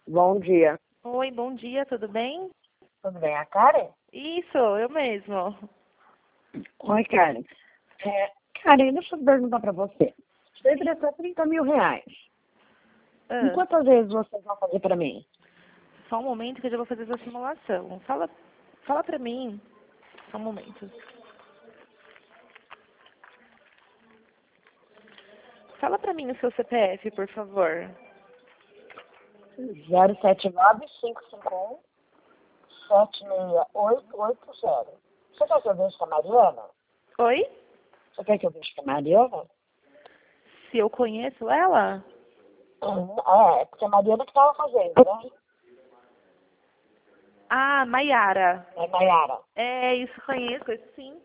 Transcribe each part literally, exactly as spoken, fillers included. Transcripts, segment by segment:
Bom dia. Oi, bom dia, tudo bem? Tudo bem, a Karen? Isso, eu mesmo. Oi, Karen. É, Karen, deixa eu perguntar pra você. Você emprestou trinta mil reais. E Ah, quantas vezes vocês vão fazer pra mim? só um momento que eu já vou fazer essa simulação. Fala, fala pra mim. Só um momento. Fala pra mim o seu C P F, por favor. zero sete nove cinco cinco um sete seis oito oito zero. Você quer que eu deixe com a Mariana? Oi? Você quer que eu deixe com a Mariana? Se eu conheço ela? Hum, É, porque a Mariana que estava fazendo, né? Ah, Maiara. É Maiara. É, isso conheço, esse sim.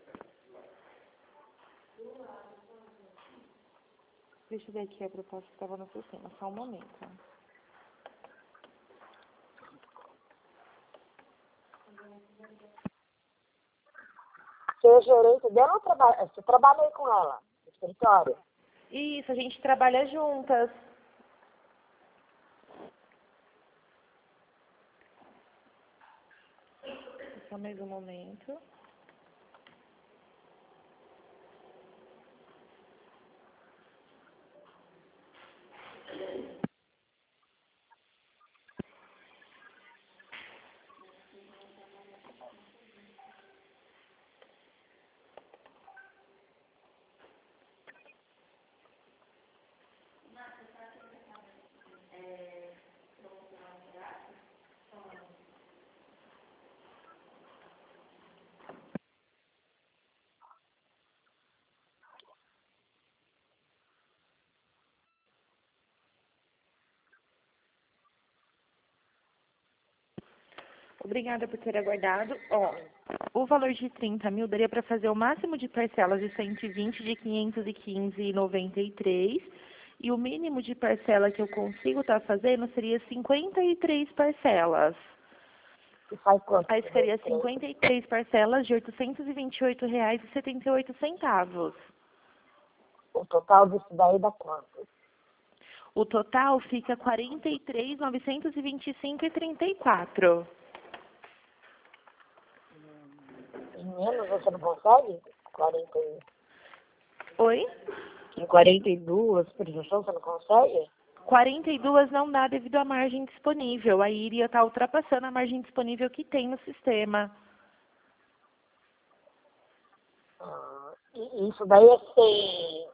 Deixa eu ver aqui a proposta que estava no sistema, só um momento. Você é gerente dela ou trabalha? Você trabalha aí com ela, no escritório? Isso, a gente trabalha juntas. Só mais um momento. Obrigada por ter aguardado. Ó, o valor de trinta mil daria para fazer o máximo de parcelas de cento e vinte de quinhentos e quinze reais e noventa e três e o mínimo de parcela que eu consigo estar fazendo seria cinquenta e três parcelas. E faz quanto? Aí ficaria cinquenta e três parcelas de oitocentos e vinte e oito reais e setenta e oito centavos. O total disso daí dá quanto? O total fica quarenta e três mil novecentos e vinte e cinco reais e trinta e quatro. Em menos você não consegue? quarenta e... Oi? Em quarenta e duas prestações você não consegue? quarenta e duas não dá devido à margem disponível. Aí iria estar ultrapassando a margem disponível que tem no sistema. Ah, e isso daí é sem,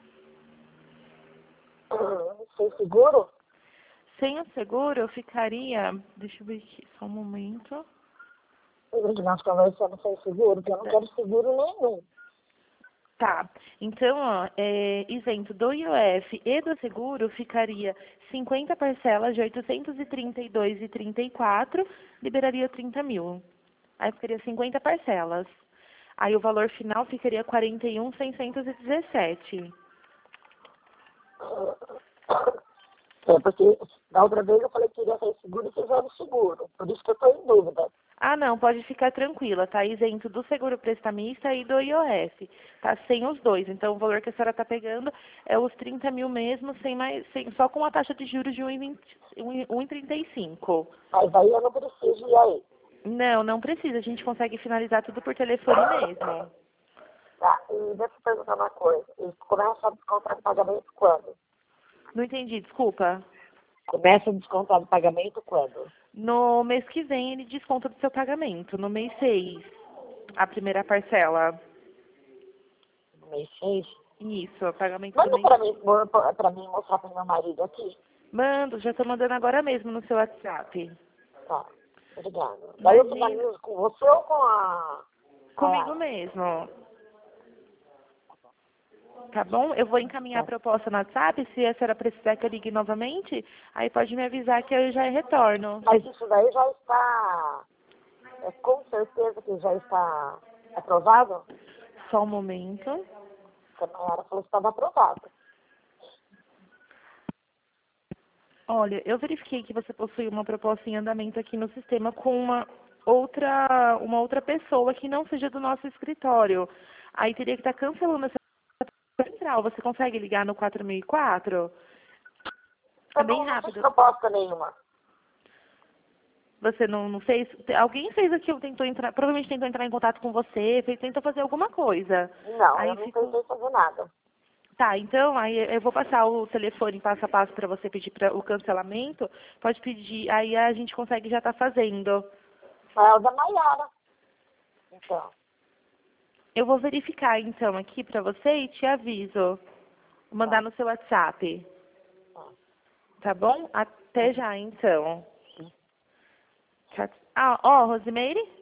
ah, sem seguro? Sem o seguro, eu ficaria... Deixa eu ver aqui, só um momento. Que nós conversamos sem seguro, porque eu não quero seguro nenhum. Tá. Então, ó, é, isento do I O F e do seguro ficaria cinquenta parcelas de oitocentos e trinta e dois reais e trinta e quatro, liberaria trinta mil. Aí ficaria cinquenta parcelas. Aí o valor final ficaria quarenta e um mil seiscentos e dezessete. É, porque da outra vez eu falei que queria sem seguro e fizeram seguro. Por isso que eu estou em dúvida. Ah, não, pode ficar tranquila, tá isento do seguro prestamista e do I O F. Tá sem os dois. Então, o valor que a senhora tá pegando é os trinta mil mesmo, sem mais, sem, só com a taxa de juros de um vírgula trinta e cinco. Mas aí eu não preciso ir aí. Não, não precisa. A gente consegue finalizar tudo por telefone mesmo. Tá, e deixa eu perguntar uma coisa. E começa a descontar o pagamento quando? Não entendi, desculpa. Começa a descontar o pagamento quando? No mês que vem ele desconta do seu pagamento, no mês seis, a primeira parcela. No mês seis? Isso, o pagamento do Manda mês. pra mim, pra mim mostrar pro meu marido aqui. Mando, já tô mandando agora mesmo no seu WhatsApp. Tá, obrigada. Daí eu Imagina. finalizo com você ou com a... Comigo a... mesmo. Tá bom? Eu vou encaminhar a Tá. proposta no WhatsApp. Se a senhora precisar que eu ligue novamente, aí pode me avisar que eu já retorno. Mas isso daí já está... É com certeza que já está aprovado? Só um momento. Porque a Mayara falou que estava aprovado. Olha, eu verifiquei que você possui uma proposta em andamento aqui no sistema com uma outra, uma outra pessoa que não seja do nosso escritório. Aí teria que estar cancelando essa central. Você consegue ligar no quatro mil e quatro? É Eu bem não, não fiz rápido. proposta nenhuma. Você não, não fez? Alguém fez aquilo, tentou entrar, provavelmente tentou entrar em contato com você, fez, tentou fazer alguma coisa. Não, Aí eu não ficou... tentei fazer nada. Tá, então aí eu vou passar o telefone passo a passo para você pedir pra, o cancelamento. Pode pedir, aí a gente consegue já estar fazendo. É o da Maiara. Então, Eu vou verificar então aqui para você e te aviso. Vou mandar tá. no seu WhatsApp. Tá. Tá bom? Até já então. Tchau. Ah, ó, Rosimeire?